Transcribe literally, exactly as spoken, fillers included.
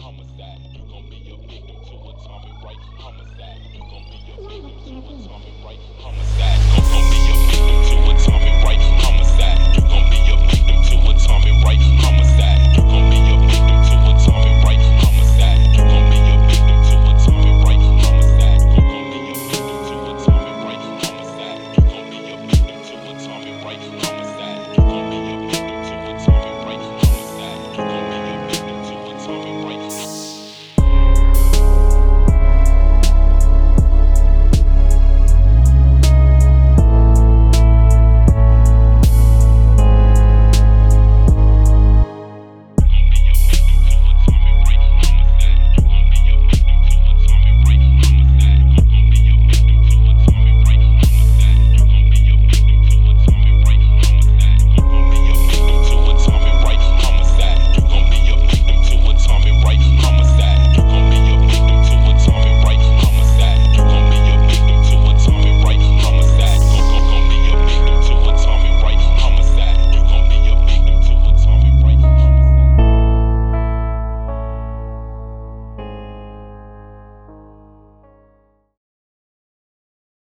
Homicide, you gon' be a victim to atomic right. Homicide, you gon' be a victim to atomic right. Homicide, gon' gon' be a victim.